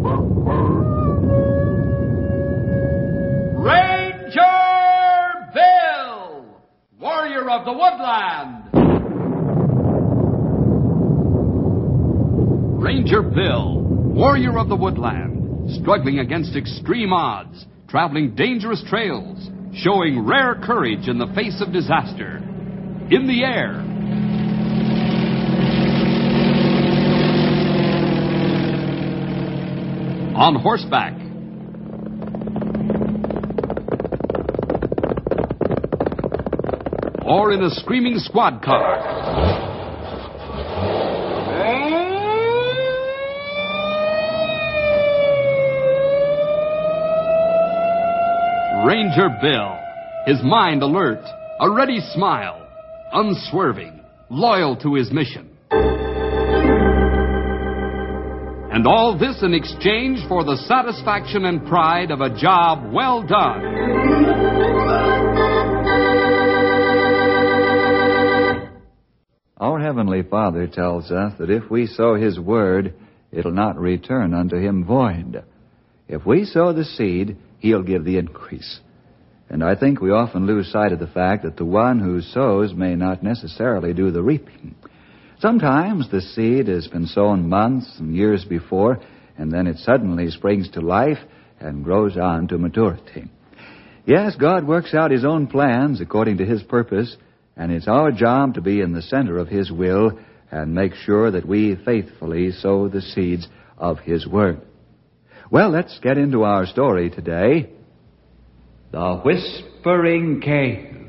Ranger Bill, warrior of the woodland. Ranger Bill, warrior of the woodland, struggling against extreme odds, traveling dangerous trails, showing rare courage in the face of disaster. In the air. On horseback. Or in a screaming squad car. Ranger Bill, his mind alert, a ready smile, unswerving, loyal to his mission. And all this in exchange for the satisfaction and pride of a job well done. Our Heavenly Father tells us that if we sow His word, it'll not return unto Him void. If we sow the seed, He'll give the increase. And I think we often lose sight of the fact that the one who sows may not necessarily do the reaping. Sometimes the seed has been sown months and years before, and then it suddenly springs to life and grows on to maturity. Yes, God works out His own plans according to His purpose, and it's our job to be in the center of His will and make sure that we faithfully sow the seeds of His word. Well, let's get into our story today. The Whispering Cave.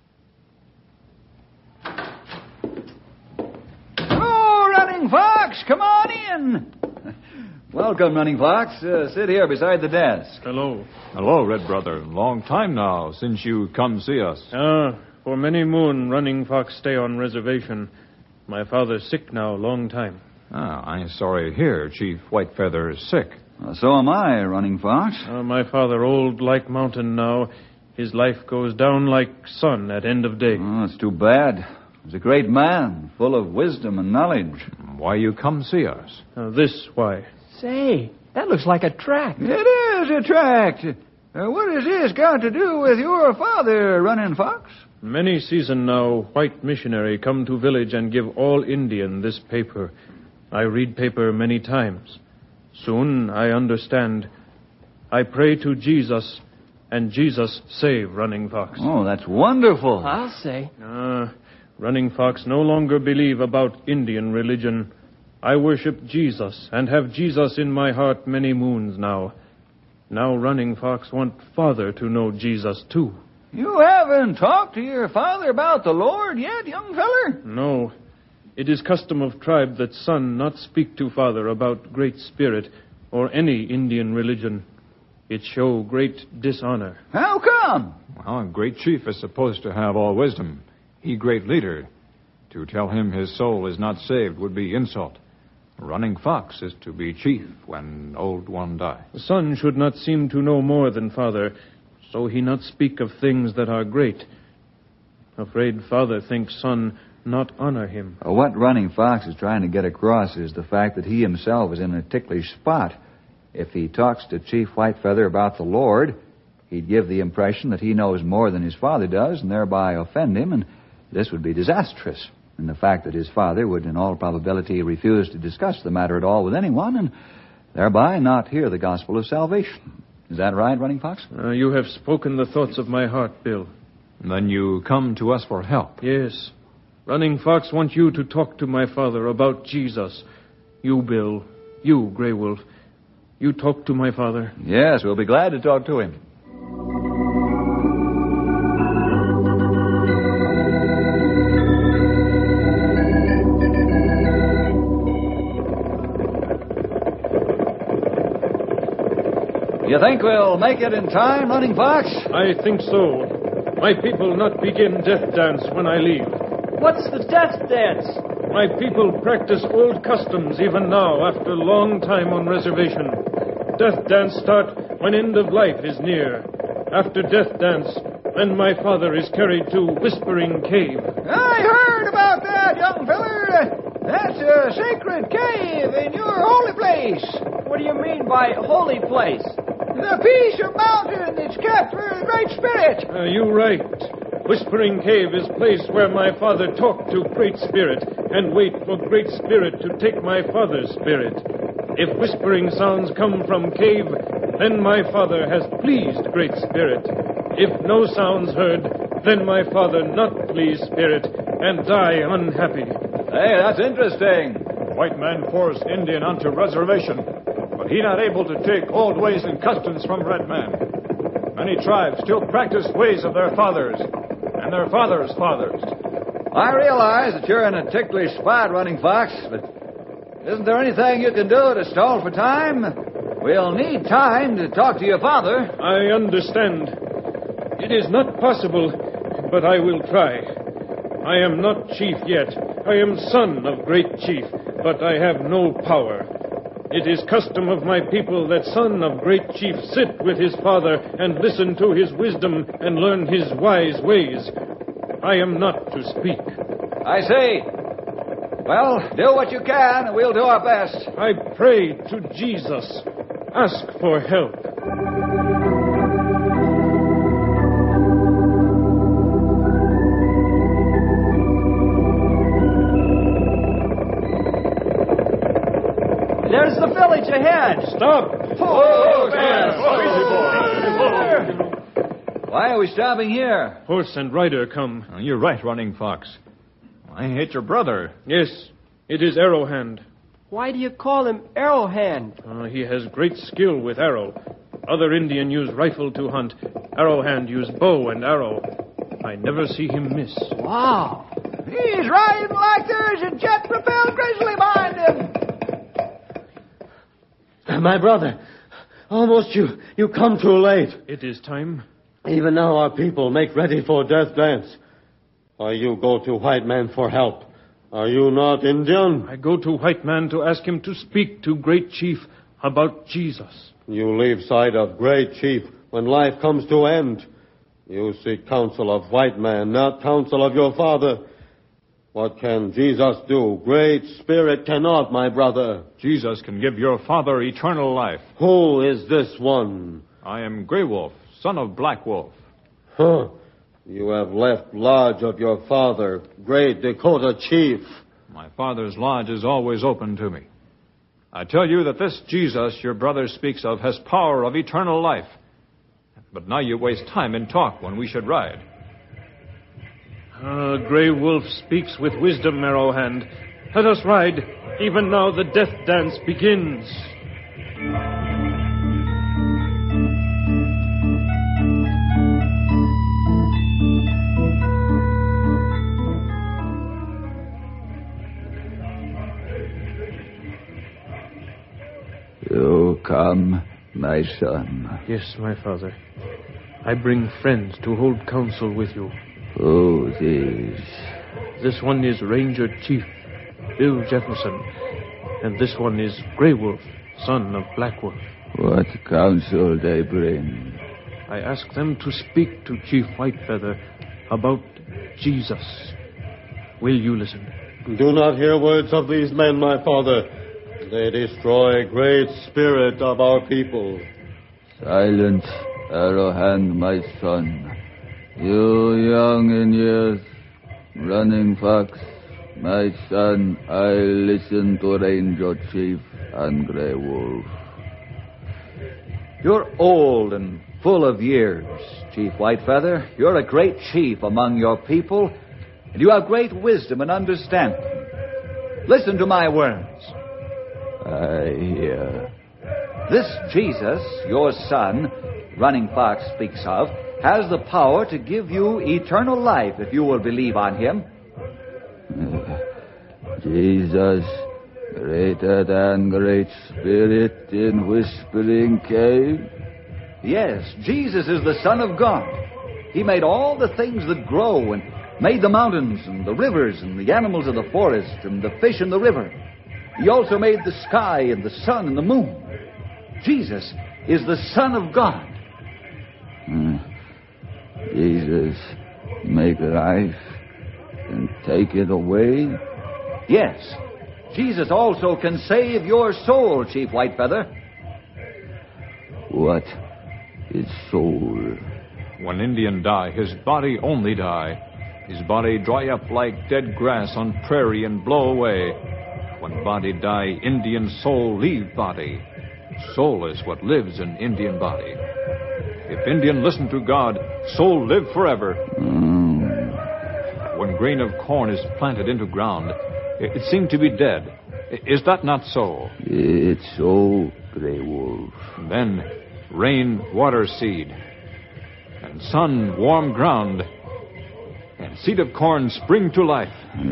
Oh, Running Fox, come on in. Welcome, Running Fox. Sit here beside the desk. Hello. Hello, Red Brother. Long time now since you come see us. For many moon, Running Fox stay on reservation. My father's sick now, long time. I'm sorry to hear Chief Whitefeather is sick. So am I, Running Fox. My father old like mountain now. His life goes down like sun at end of day. Oh, it's too bad. He's a great man, full of wisdom and knowledge. Why you come see us? This why. Say, that looks like a tract. It is a tract. What has this got to do with your father, Running Fox? Many season now, white missionary come to village and give all Indian this paper. I read paper many times. Soon I understand. I pray to Jesus, and Jesus save Running Fox. Oh, that's wonderful. I'll say. Running Fox no longer believe about Indian religion. I worship Jesus, and have Jesus in my heart many moons now. Now Running Fox want father to know Jesus too. You haven't talked to your father about the Lord yet, young feller? No. It is custom of tribe that son not speak to father about Great Spirit or any Indian religion. It show great dishonor. How come? Well, a great chief is supposed to have all wisdom. He great leader. To tell him his soul is not saved would be insult. Running Fox is to be chief when old one die. The son should not seem to know more than father, so he not speak of things that are great. Afraid father thinks son not honor him. What Running Fox is trying to get across is the fact that he himself is in a ticklish spot. If he talks to Chief Whitefeather about the Lord, he'd give the impression that he knows more than his father does and thereby offend him, and this would be disastrous. And the fact that his father would in all probability refuse to discuss the matter at all with anyone and thereby not hear the gospel of salvation. Is that right, Running Fox? You have spoken the thoughts of my heart, Bill. Then you come to us for help. Yes. Running Fox want you to talk to my father about Jesus. You, Bill. You, Grey Wolf. You talk to my father. Yes, we'll be glad to talk to him. You think we'll make it in time, Running Fox? I think so. My people not begin death dance when I leave. What's the death dance? My people practice old customs even now after long time on reservation. Death dance start when end of life is near. After death dance, when my father is carried to Whispering Cave. I heard about that, young feller. That's a sacred cave in your holy place. What do you mean by holy place? The piece of mountain that's kept for the Great Spirit. You're right. Whispering Cave is place where my father talked to Great Spirit and wait for Great Spirit to take my father's spirit. If whispering sounds come from cave, then my father has pleased Great Spirit. If no sounds heard, then my father not pleased Spirit and die unhappy. Hey, that's interesting. White man forced Indian onto reservation, but he not able to take old ways and customs from red man. Many tribes still practice ways of their fathers and their fathers' fathers. I realize that you're in a ticklish spot, Running Fox, but isn't there anything you can do to stall for time? We'll need time to talk to your father. I understand. It is not possible, but I will try. I am not chief yet. I am son of great chief, but I have no power. It is custom of my people that son of great chief sit with his father and listen to his wisdom and learn his wise ways. I am not to speak. I see. Well, do what you can, and we'll do our best. I pray to Jesus. Ask for help. There's the village ahead. Stop! Why are we stopping here? Horse and rider come. You're right, Running Fox. I hate your brother. Yes, it is Arrowhand. Why do you call him Arrowhand? He has great skill with arrow. Other Indian use rifle to hunt. Arrowhand use bow and arrow. I never see him miss. Wow. He's riding like there's a jet-propelled grizzly behind him. My brother, almost you come too late. It is time. Even now our people make ready for death dance. Why you go to white man for help? Are you not Indian? I go to white man to ask him to speak to great chief about Jesus. You leave side of great chief when life comes to end. You seek counsel of white man, not counsel of your father. What can Jesus do? Great Spirit cannot, my brother. Jesus can give your father eternal life. Who is this one? I am Grey Wolf, son of Black Wolf. Huh. You have left lodge of your father, great Dakota chief. My father's lodge is always open to me. I tell you that this Jesus your brother speaks of has power of eternal life. But now you waste time in talk when we should ride. Grey Wolf speaks with wisdom, Arrowhand. Let us ride. Even now the death dance begins. You come, my son. Yes, my father. I bring friends to hold counsel with you. Who these? This one is Ranger Chief Bill Jefferson, and this one is Grey Wolf, son of Black Wolf. What counsel they bring? I ask them to speak to Chief Whitefeather about Jesus. Will you listen? Do not hear words of these men, my father. They destroy great spirit of our people. Silence, Arrowhand, my son. You young in years, Running Fox, my son, I listen to Ranger Chief and Grey Wolf. You're old and full of years, Chief Whitefeather. You're a great chief among your people, and you have great wisdom and understanding. Listen to my words. I hear. This Jesus, your son, Running Fox speaks of, has the power to give you eternal life if you will believe on him. Jesus, greater than Great Spirit in Whispering Cave? Yes, Jesus is the Son of God. He made all the things that grow and made the mountains and the rivers and the animals of the forest and the fish in the river. He also made the sky and the sun and the moon. Jesus is the Son of God. Jesus make life and take it away? Yes, Jesus also can save your soul, Chief Whitefeather. What is soul? When Indian die, his body only die. His body dry up like dead grass on prairie and blow away. When body die, Indian soul leave body. Soul is what lives in Indian body. If Indian listen to God, soul live forever. When grain of corn is planted into ground, it seemed to be dead. Is that not so? It's so, Grey Wolf. Then rain water seed, and sun warm ground, and seed of corn spring to life.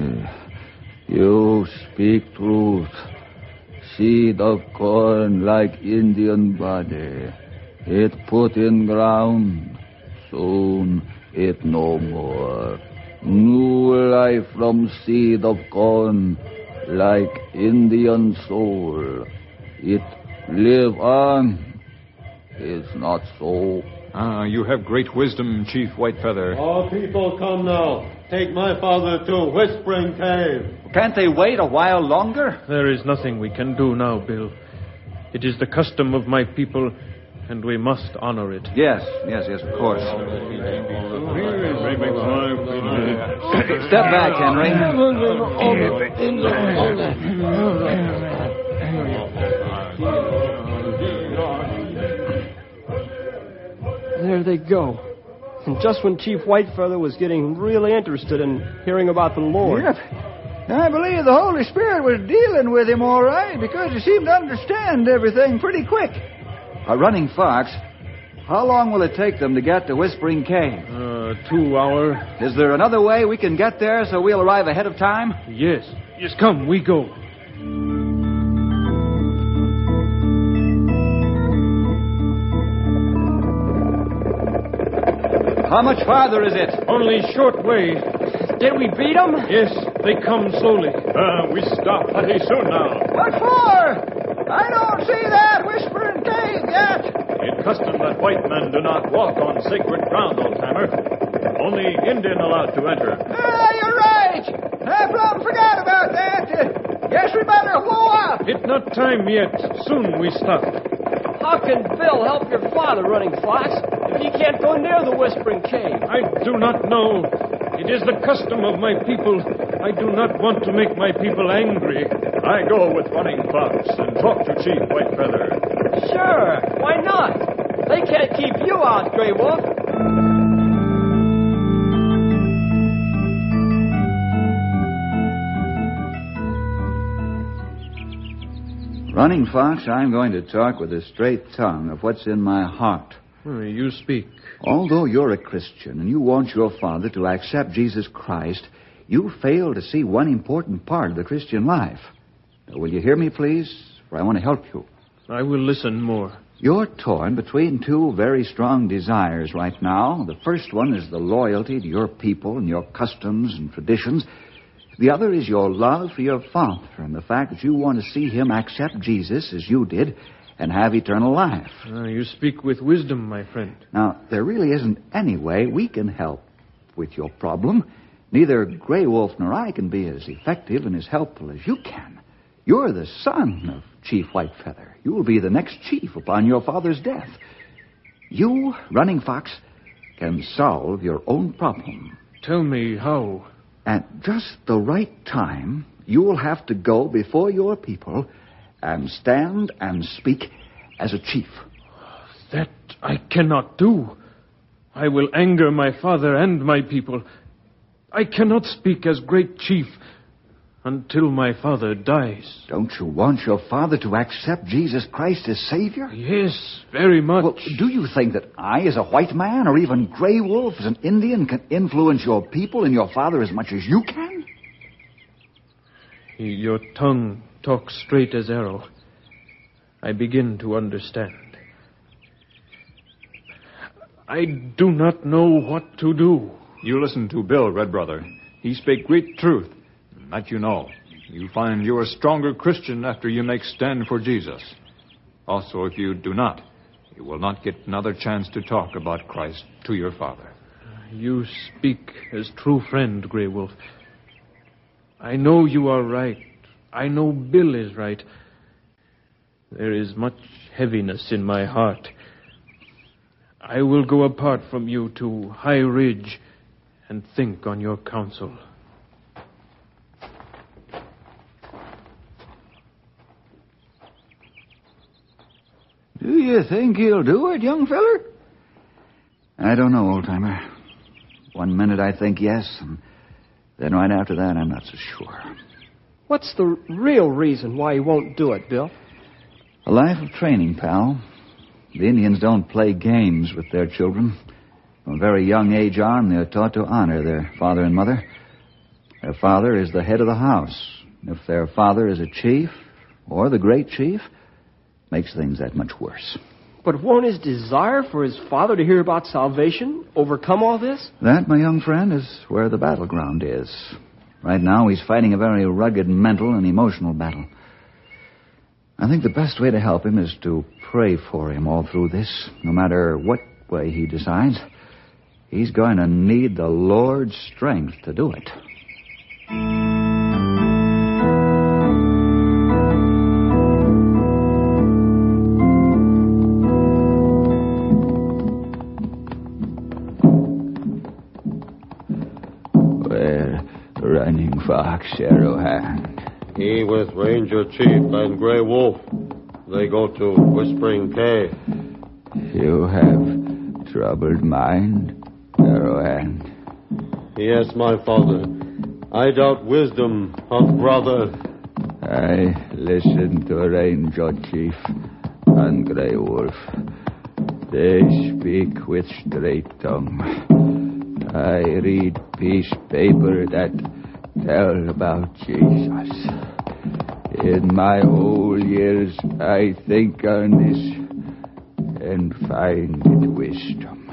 You speak truth. Seed of corn like Indian body. It put in ground. Soon it no more. New life from seed of corn like Indian soul. It live on. It's not so. You have great wisdom, Chief Whitefeather. All people come now. Take my father to Whispering Cave. Can't they wait a while longer? There is nothing we can do now, Bill. It is the custom of my people, and we must honor it. Yes, of course. Step back, Henry. There they go. And just when Chief Whitefeather was getting really interested in hearing about the Lord. Yep. I believe the Holy Spirit was dealing with him all right, because he seemed to understand everything pretty quick. Running Fox, how long will it take them to get to Whispering Cave? 2 hours. Is there another way we can get there so we'll arrive ahead of time? Yes, come, we go. How much farther is it? Only short way. Did we beat them? Yes, they come slowly. We stop pretty soon now. What for? I don't see that Whispering Cave yet. It's custom that white men do not walk on sacred ground, old timer. Only Indian allowed to enter. You're right. I plumb forgot about that. Guess we better blow up. It's not time yet. Soon we stop. How can Bill help your father, Running Fox, if he can't go near the Whispering Cave? I do not know. It is the custom of my people. I do not want to make my people angry. I go with Running Fox and talk to Chief Whitefeather. Sure, why not? They can't keep you out, Grey Wolf. Running Fox, I'm going to talk with a straight tongue of what's in my heart. You speak. Although you're a Christian and you want your father to accept Jesus Christ, you fail to see one important part of the Christian life. Now, will you hear me, please? For I want to help you. I will listen more. You're torn between two very strong desires right now. The first one is the loyalty to your people and your customs and traditions. The other is your love for your father and the fact that you want to see him accept Jesus as you did and have eternal life. You speak with wisdom, my friend. Now, there really isn't any way we can help with your problem. Neither Grey Wolf nor I can be as effective and as helpful as you can. You're the son of Chief Whitefeather. You will be the next chief upon your father's death. You, Running Fox, can solve your own problem. Tell me how. At just the right time, you will have to go before your people and stand and speak as a chief. That I cannot do. I will anger my father and my people. I cannot speak as great chief until my father dies. Don't you want your father to accept Jesus Christ as Savior? Yes, very much. Well, do you think that I, as a white man, or even Grey Wolf, as an Indian, can influence your people and your father as much as you can? Your tongue talks straight as arrow. I begin to understand. I do not know what to do. You listen to Bill, Red Brother. He spake great truth. That you know. You find you're a stronger Christian after you make stand for Jesus. Also, if you do not, you will not get another chance to talk about Christ to your father. You speak as true friend, Grey Wolf. I know you are right. I know Bill is right. There is much heaviness in my heart. I will go apart from you to High Ridge and think on your counsel. Do you think he'll do it, young feller? I don't know, old-timer. 1 minute I think yes, and then right after that I'm not so sure. What's the real reason why he won't do it, Bill? A life of training, pal. The Indians don't play games with their children. From a very young age on, they're taught to honor their father and mother. Their father is the head of the house. If their father is a chief, or the great chief, makes things that much worse. But won't his desire for his father to hear about salvation overcome all this? That, my young friend, is where the battleground is. Right now, he's fighting a very rugged mental and emotional battle. I think the best way to help him is to pray for him all through this. No matter what way he decides, he's going to need the Lord's strength to do it. Running Fox, Arrowhand. He with Ranger Chief and Grey Wolf. They go to Whispering Cave. You have troubled mind, Arrowhand? Yes, my father. I doubt wisdom of brother. I listen to Ranger Chief and Grey Wolf. They speak with straight tongue. I read piece paper that tell about Jesus. In my old years, I think on this and find it wisdom.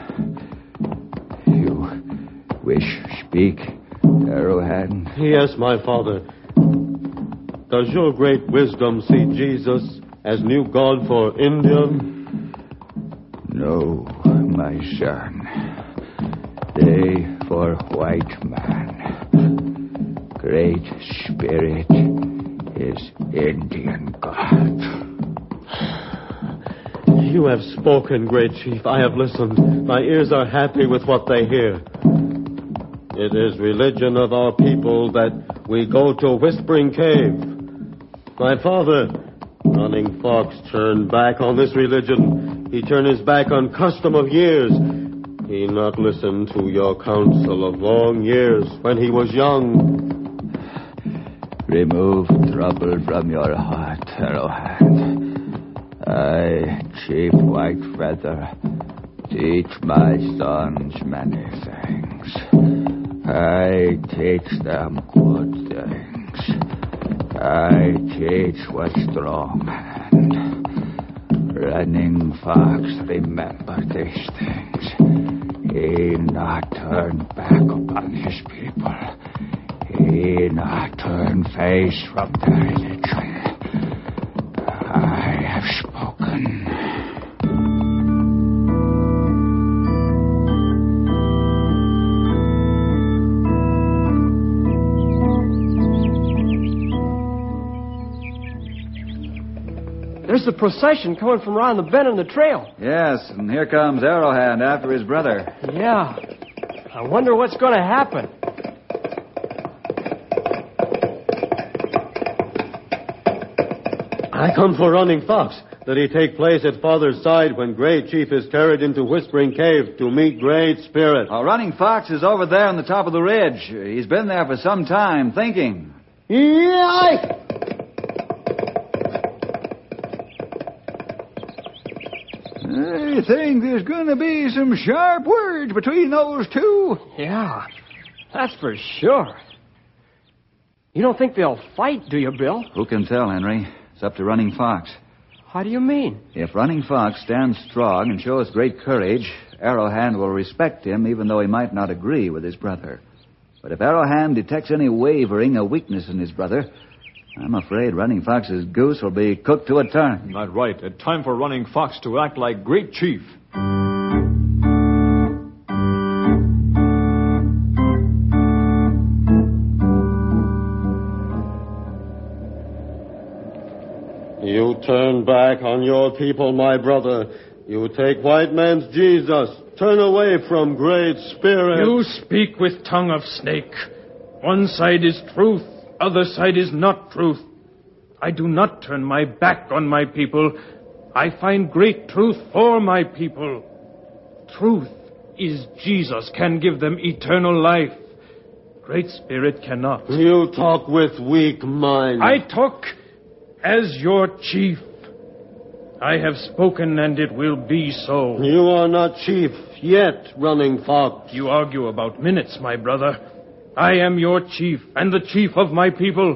You wish speak, Arrowhand? Yes, my father. Does your great wisdom see Jesus as new God for Indian? No, my son. They for white man. Great Spirit is Indian God. You have spoken, great chief. I have listened. My ears are happy with what they hear. It is religion of our people that we go to Whispering Cave. My father, Running Fox, turned back on this religion. He turned his back on custom of years. He not listened to your counsel of long years when he was young. Remove trouble from your heart, Arrowhand. I, Chief White Feather, teach my sons many things. I teach them good things. I teach what strong hand. Running Fox, remember these things. He not turn back upon his people. He not turn face from their religion. I have spoken. There's the procession coming from around the bend in the trail. Yes, and here comes Arrowhand after his brother. Yeah. I wonder what's going to happen. I come for Running Fox. Did he take place at father's side when Great Chief is carried into Whispering Cave to meet Great Spirit? Running Fox is over there on the top of the ridge. He's been there for some time, thinking. Yeah! I think there's going to be some sharp words between those two. Yeah, that's for sure. You don't think they'll fight, do you, Bill? Who can tell, Henry? It's up to Running Fox. How do you mean? If Running Fox stands strong and shows great courage, Arrowhand will respect him even though he might not agree with his brother. But if Arrowhand detects any wavering or weakness in his brother, I'm afraid Running Fox's goose will be cooked to a turn. Not right. It's time for Running Fox to act like Great Chief. You turn back on your people, my brother. You take white man's Jesus. Turn away from Great Spirit. You speak with tongue of snake. One side is truth, other side is not truth. I do not turn my back on my people. I find great truth for my people. Truth is Jesus can give them eternal life. Great Spirit cannot. You talk with weak mind. I talk as your chief. I have spoken, and it will be so. You are not chief yet, Running Fox. You argue about minutes, my brother. I am your chief, and the chief of my people.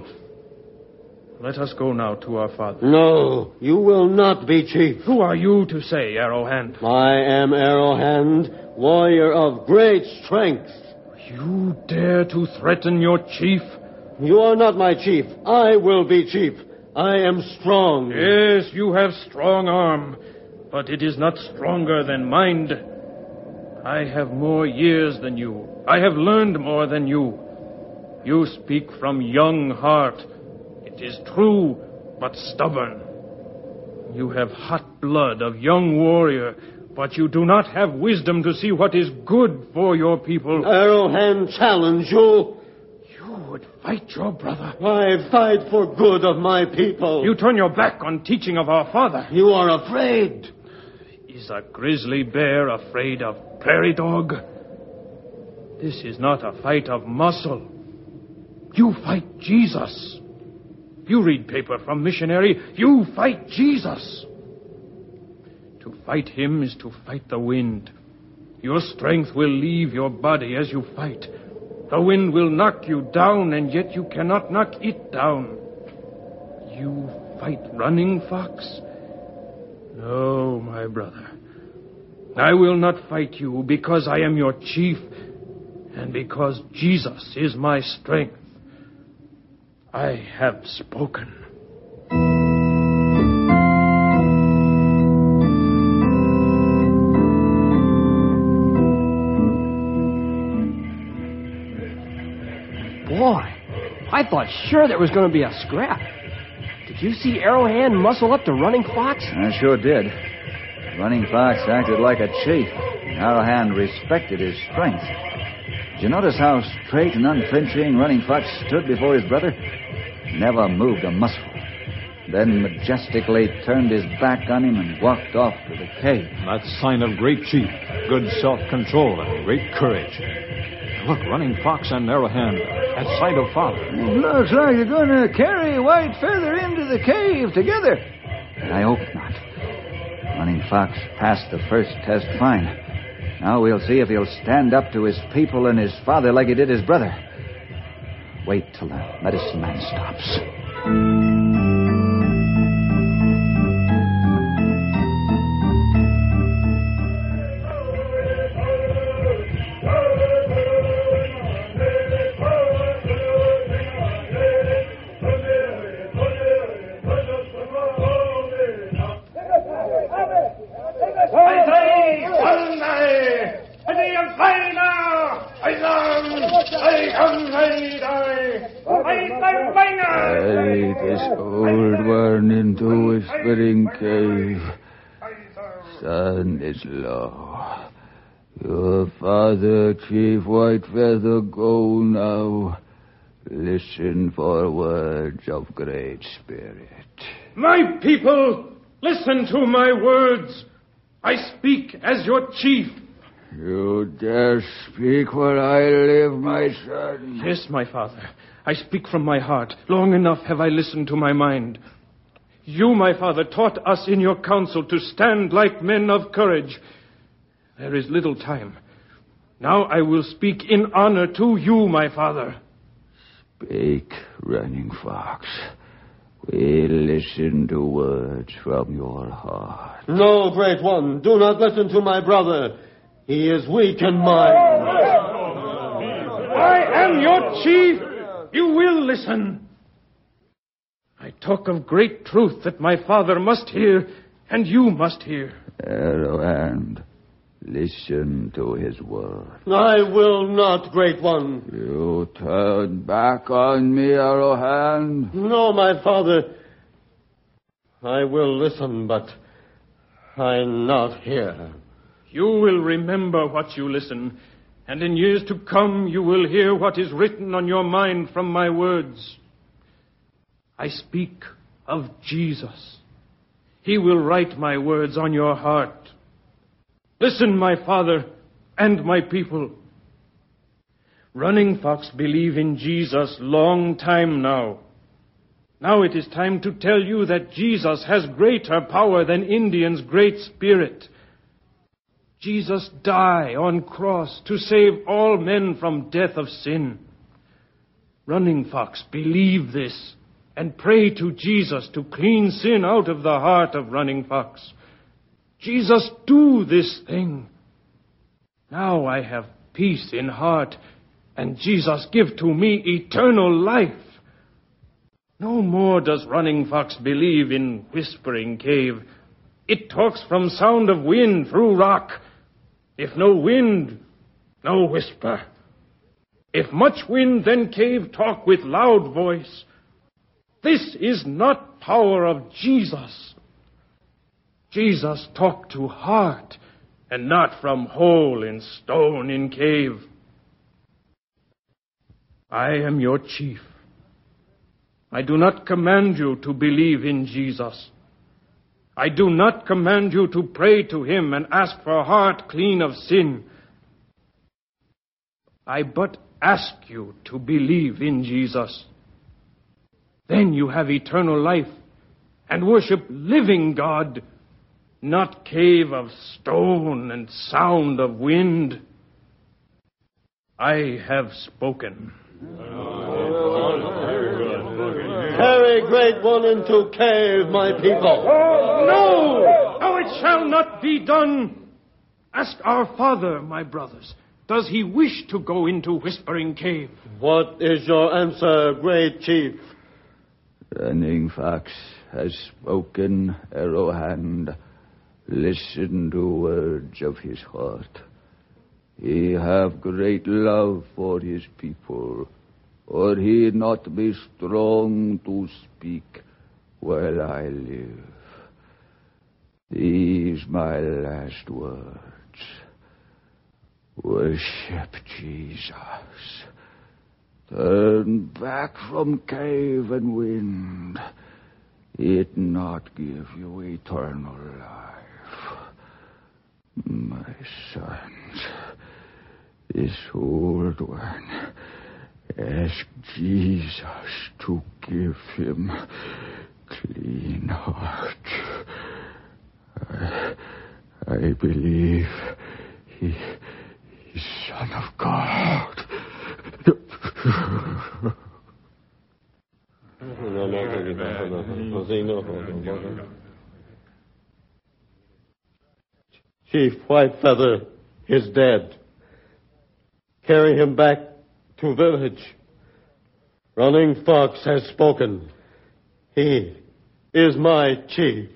Let us go now to our father. No, you will not be chief. Who are you to say, Arrowhand? I am Arrowhand, warrior of great strength. You dare to threaten your chief? You are not my chief. I will be chief. I am strong. Yes, you have strong arm, but it is not stronger than mind. I have more years than you. I have learned more than you. You speak from young heart. It is true, but stubborn. You have hot blood of young warrior, but you do not have wisdom to see what is good for your people. Arrowhand challenge you. You would fight your brother. I fight for good of my people. You turn your back on teaching of our father. You are afraid. Is a grizzly bear afraid of prairie dog? This is not a fight of muscle. You fight Jesus. You read paper from missionary. You fight Jesus. To fight him is to fight the wind. Your strength will leave your body as you fight. The wind will knock you down, and yet you cannot knock it down. You fight Running Fox? No, my brother. I will not fight you because I am your chief, and because Jesus is my strength. I have spoken. Boy, I thought sure there was going to be a scrap. Did you see Arrowhand muscle up to Running Fox? I sure did. Running Fox acted like a chief. Arrowhand respected his strength. Did you notice how straight and unflinching Running Fox stood before his brother? Never moved a muscle. Then majestically turned his back on him and walked off to the cave. That's sign of great chief, good self-control, and great courage. Look, Running Fox and Arrowhand at sight of father. It looks like they're going to carry White Feather into the cave together. I hope not. Running Fox passed the first test fine. Now we'll see if he'll stand up to his people and his father like he did his brother. Wait till the medicine man stops. This old one into a spitting cave. Sun is low. Your father, Chief White Feather, go now. Listen for words of great spirit. My people, listen to my words. I speak as your chief. You dare speak where I live, my son? Yes, my father. I speak from my heart. Long enough have I listened to my mind. You, my father, taught us in your council to stand like men of courage. There is little time. Now I will speak in honor to you, my father. Speak, Running Fox. We listen to words from your heart. No, Great One, do not listen to my brother. He is weak in mind. I am your chief. You will listen. I talk of great truth that my father must hear, and you must hear. Arrowhand, listen to his word. I will not, Great One. You turn back on me, Arrowhand? No, my father. I will listen, but I'm not here. You will remember what you listen, and in years to come you will hear what is written on your mind from my words. I speak of Jesus. He will write my words on your heart. Listen, my father and my people. Running Fox believe in Jesus long time now. Now it is time to tell you that Jesus has greater power than Indian's great spirit. Jesus died on cross to save all men from death of sin. Running Fox believe this and pray to Jesus to clean sin out of the heart of Running Fox. Jesus do this thing. Now I have peace in heart, and Jesus give to me eternal life. No more does Running Fox believe in Whispering Cave. It talks from sound of wind through rock. If no wind, no whisper. If much wind, then cave talk with loud voice. This is not power of Jesus. Jesus talk to heart, and not from hole in stone in cave. I am your chief. I do not command you to believe in Jesus. I do not command you to pray to him and ask for a heart clean of sin. I but ask you to believe in Jesus. Then you have eternal life and worship living God, not cave of stone and sound of wind. I have spoken. Carry Great One into cave, my people. No! No, it shall not be done. Ask our father, my brothers. Does he wish to go into Whispering Cave? What is your answer, great chief? Running Fox has spoken, Arrowhand. Listen to words of his heart. He have great love for his people, or he not be strong to speak while I live. These my last words. Worship Jesus. Turn back from cave and wind. It not give you eternal life. My sons, this old one, ask Jesus to give him clean heart. I believe he's Son of God. Chief Whitefeather is dead. Carry him back to village. Running Fox has spoken. He is my chief.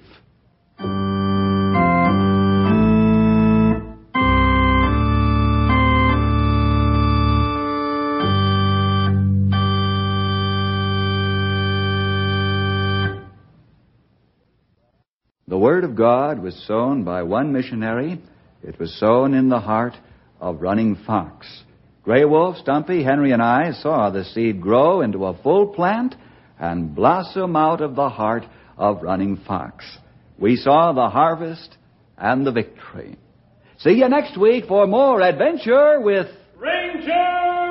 The Word of God was sown by one missionary. It was sown in the heart of Running Fox. Grey Wolf, Stumpy, Henry, and I saw the seed grow into a full plant and blossom out of the heart of Running Fox. We saw the harvest and the victory. See you next week for more adventure with Ranger